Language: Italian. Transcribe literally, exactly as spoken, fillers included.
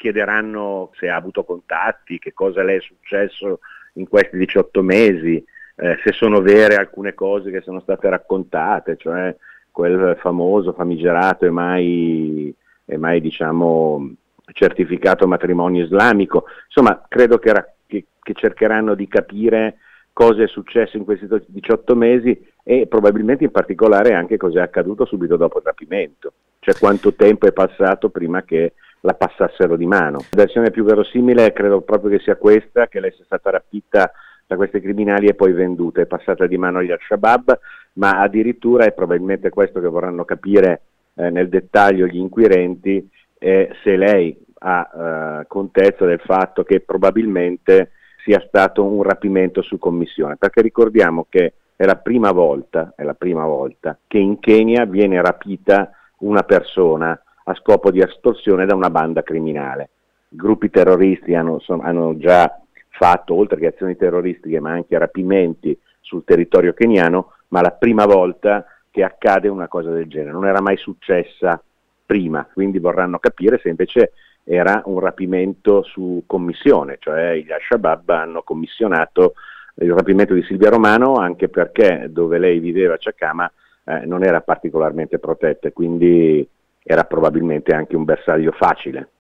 chiederanno se ha avuto contatti, che cosa le è successo in questi diciotto mesi, eh, se sono vere alcune cose che sono state raccontate, cioè quel famoso, famigerato e mai, e mai diciamo, certificato matrimonio islamico. Insomma, credo che, che, che cercheranno di capire cosa è successo in questi diciotto mesi e probabilmente in particolare anche cosa è accaduto subito dopo il rapimento, cioè quanto tempo è passato prima che la passassero di mano. La versione più verosimile credo proprio che sia questa, che lei sia stata rapita da questi criminali e poi venduta, è passata di mano agli Al-Shabaab, ma addirittura è probabilmente questo che vorranno capire eh, nel dettaglio gli inquirenti, eh, se lei ha eh, contezza del fatto che probabilmente sia stato un rapimento su commissione, perché ricordiamo che è la prima volta, è la prima volta che in Kenya viene rapita una persona a scopo di estorsione da una banda criminale. Gruppi terroristi hanno, sono, hanno già fatto, oltre che azioni terroristiche, ma anche rapimenti sul territorio keniano, ma la prima volta che accade una cosa del genere. Non era mai successa prima, quindi vorranno capire se invece era un rapimento su commissione, cioè gli Al-Shabaab hanno commissionato il rapimento di Silvia Romano, anche perché dove lei viveva a Chakama eh, non era particolarmente protetta, quindi era probabilmente anche un bersaglio facile.